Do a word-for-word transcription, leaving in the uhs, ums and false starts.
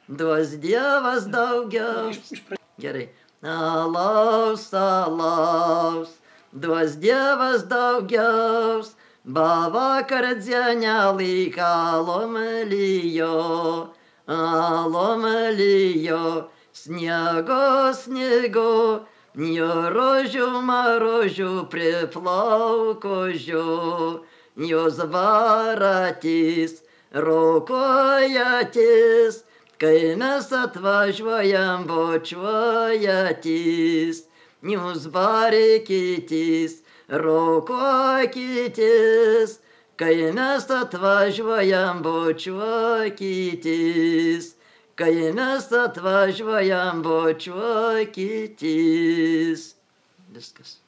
duos Dievas daugiau. Gerai. Alaus, alaus, duos Dievas daugiau. Bavakar dzienę laiką lomelijo, lomelijo, sniego, sniego, jo rožių marožių priplaukožių, jos varatys, rokojatis, kai mes atvažiuojam bočiuojatis, jūs barykytis, rokokytis, kai mes atvažiuojam bočiuokytis, kai mes atvažiuojam bočiuokytis. Viskas.